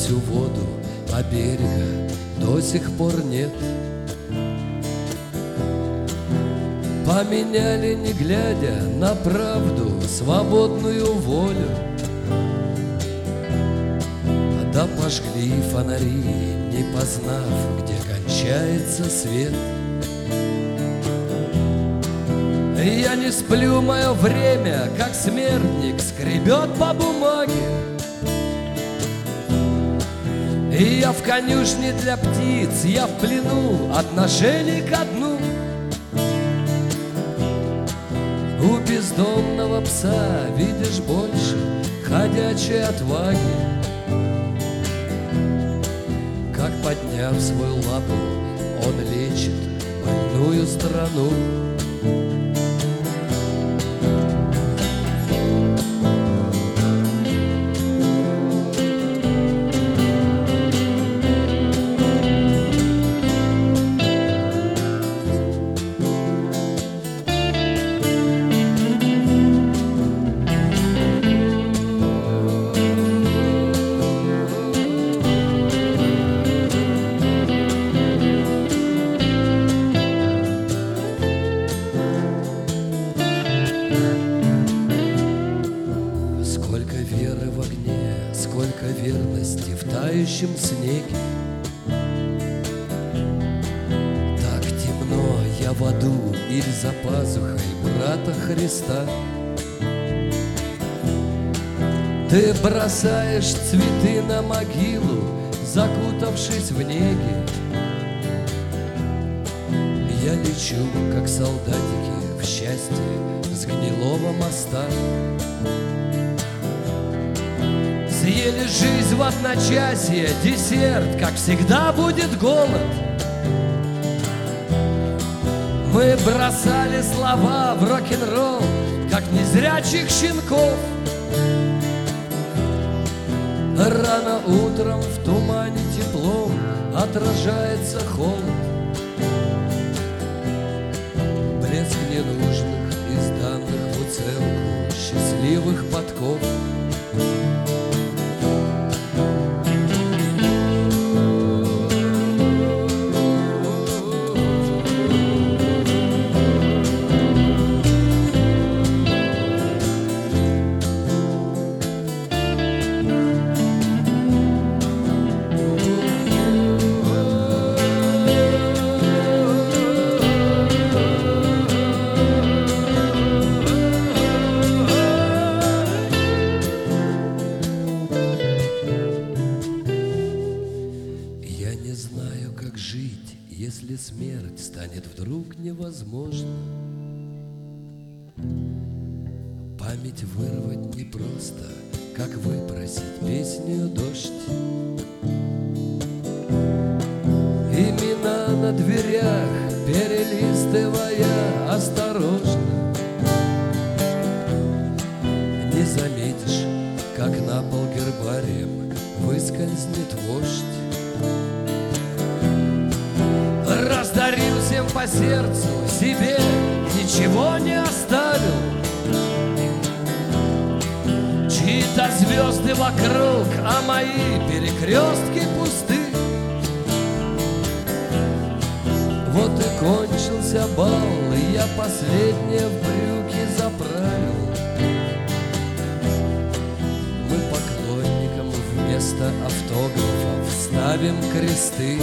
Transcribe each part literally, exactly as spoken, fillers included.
всю воду, а берега до сих пор нет. Поменяли, не глядя на правду, свободную волю. Да пожгли фонари, не познав, где кончается свет. Я не сплю, мое время, как смертник, скребет по бумаге. И я в конюшне для птиц, я в плену отношений ко дну. У бездомного пса видишь больше ходячей отваги. Как, подняв свою лапу, он лечит больную страну. Сколько верности в тающем снеге. Так темно я в аду или за пазухой брата Христа. Ты бросаешь цветы на могилу, закутавшись в неги. Я лечу, как солдатики, в счастье с гнилого моста. Съели жизнь в одночасье, десерт, как всегда, будет голод. Мы бросали слова в рок-н-ролл, как незрячих щенков. Рано утром в тумане теплом отражается холод. Блеск ненужных, изданных в уцелку счастливых подков. Жить, если смерть станет вдруг невозможна. Память вырвать непросто, как выпросить песню дождь. Имена на дверях, перелистывая осторожно. Не заметишь, как на пол гербарием выскользнет вождь. Раздарил всем по сердцу, себе ничего не оставил. Чьи-то звезды вокруг, а мои перекрестки пусты. Вот и кончился бал, и я последнее в брюки заправил. Мы поклонникам вместо автографов ставим кресты.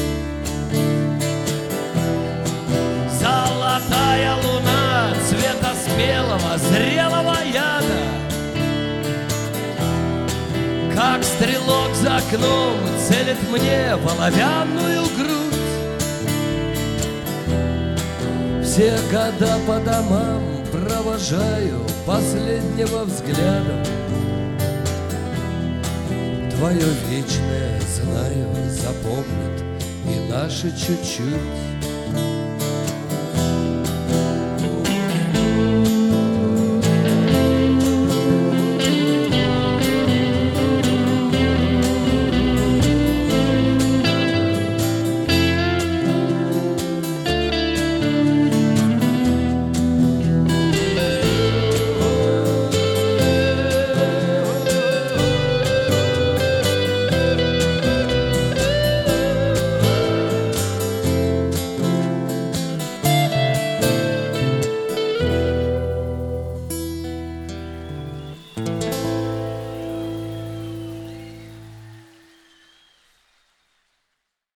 Золотая луна цвета спелого, зрелого яда, как стрелок за окном целит мне в оловянную грудь. Все года по домам провожаю последнего взглядом. Твое вечное, знаю, запомнит и наше чуть-чуть.